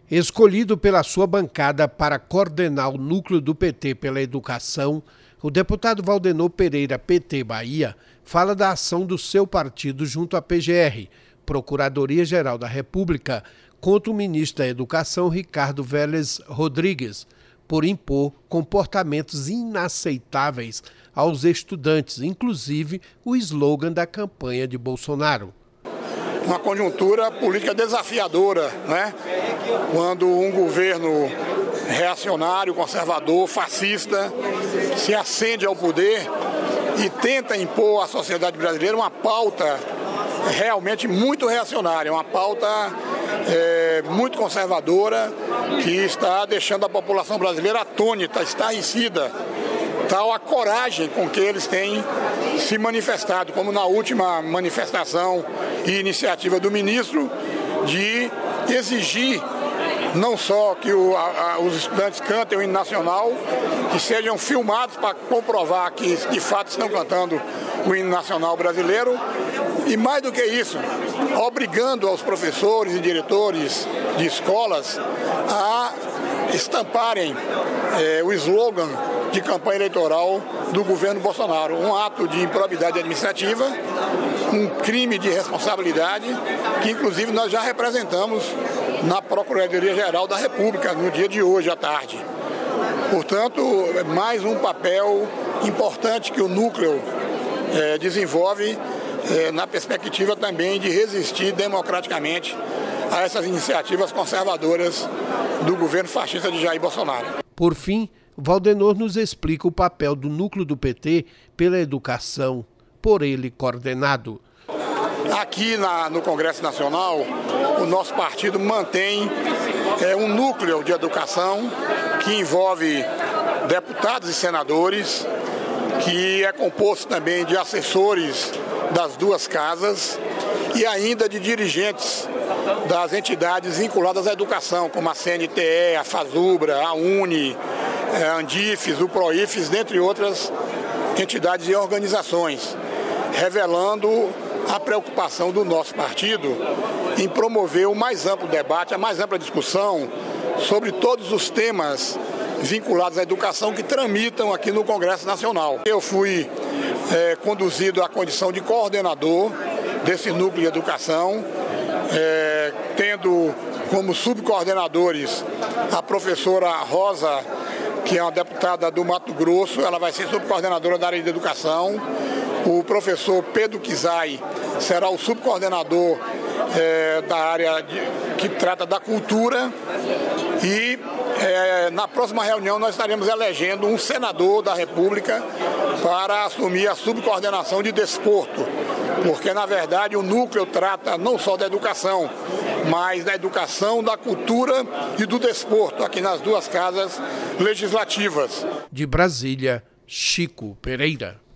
Escolhido pela sua bancada para coordenar o núcleo do PT pela educação, o deputado Valdenor Pereira, PT Bahia, fala da ação do seu partido junto à PGR, Procuradoria-Geral da República, contra o ministro da Educação, Ricardo Vélez Rodrigues, por impor comportamentos inaceitáveis aos estudantes, inclusive o slogan da campanha de Bolsonaro. Uma conjuntura política desafiadora, né? Quando um governo reacionário, conservador, fascista, se acende ao poder e tenta impor à sociedade brasileira uma pauta realmente muito reacionária, uma pauta muito conservadora que está deixando a população brasileira atônita, estarrecida. Tal a coragem com que eles têm se manifestado, como na última manifestação e iniciativa do ministro, de exigir não só que os estudantes cantem o hino nacional, que sejam filmados para comprovar que de fato estão cantando o hino nacional brasileiro, e mais do que isso, obrigando aos professores e diretores de escolas a estamparem o slogan de campanha eleitoral do governo Bolsonaro. Um ato de improbidade administrativa, um crime de responsabilidade, que inclusive nós já representamos na Procuradoria-Geral da República no dia de hoje à tarde. Portanto, mais um papel importante que o núcleo desenvolve na perspectiva também de resistir democraticamente a essas iniciativas conservadoras do governo fascista de Jair Bolsonaro. Por fim, Valdenor nos explica o papel do núcleo do PT pela educação, por ele coordenado. Aqui no Congresso Nacional, o nosso partido mantém um núcleo de educação que envolve deputados e senadores, que é composto também de assessores das duas casas e ainda de dirigentes das entidades vinculadas à educação, como a CNTE, a FASUBRA, a UNE, a Andifes, o PROIFES, dentre outras entidades e organizações, revelando a preocupação do nosso partido em promover o mais amplo debate, a mais ampla discussão sobre todos os temas vinculados à educação que tramitam aqui no Congresso Nacional. Eu fui conduzido à condição de coordenador desse núcleo de educação, tendo como subcoordenadores a professora Rosa, que é uma deputada do Mato Grosso, ela vai ser subcoordenadora da área de educação. O professor Pedro Kizai será o subcoordenador da área que trata da cultura e na próxima reunião nós estaremos elegendo um senador da República para assumir a subcoordenação de desporto, porque na verdade o núcleo trata não só da educação, mas da educação, da cultura e do desporto aqui nas duas casas legislativas. De Brasília, Chico Pereira.